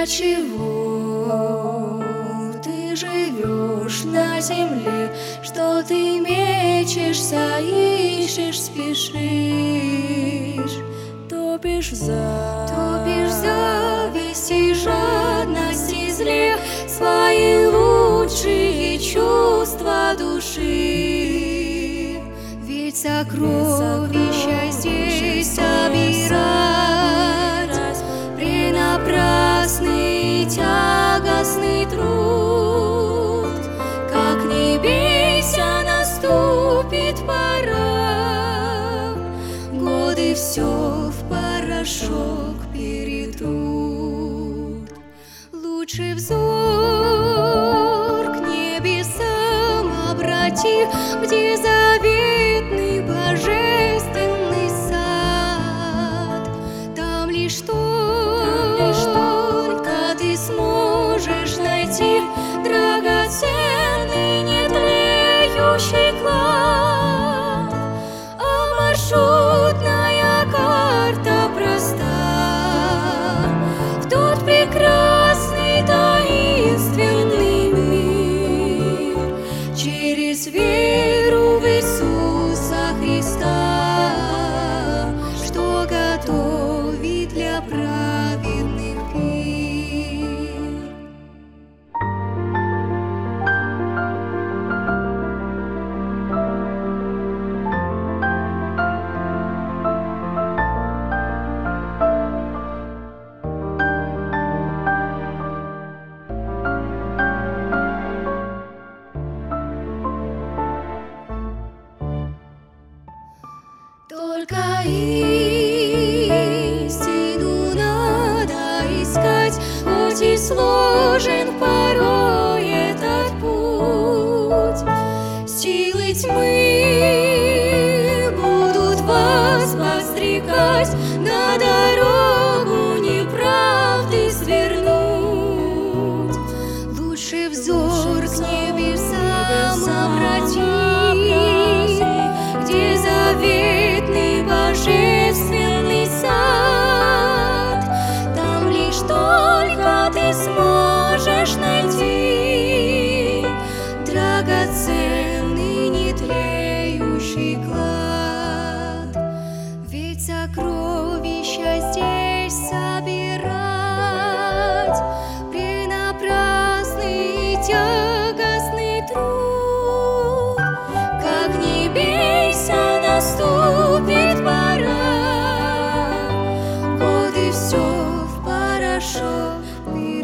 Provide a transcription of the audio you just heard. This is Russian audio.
чего ты живешь на земле, что ты мечешься, ищешь, спешишь, топишь в зависти, жадности, зле свои лучшие чувства души? Ведь сокровища здесь собирать пренапрасный тягостный труд. Как не бейся, наступит пора, годы все в порошок перетрут. Лучше взор к небесам обрати, где заветный божественный сад. Там лишь только ты сможешь найти драгоценный нетлеющий клад. А маршрутная карта проста в тот прекрасный таинственный мир, через веру в Иисуса Христа, что готовит для праведных пир. Только истину надо искать, хоть и сложен порой этот путь. Силы тьмы будут вас подстрекать на дорогу неправды свернуть. Лучше взор к небесам обрати, где заветный божественный сад. Там лишь только ты сможешь найти драгоценный нетлеющий клад. Ведь сокровища здесь собирать пренапрасный тягостный труд. Как не бейся, наступит пора, годы все в порошок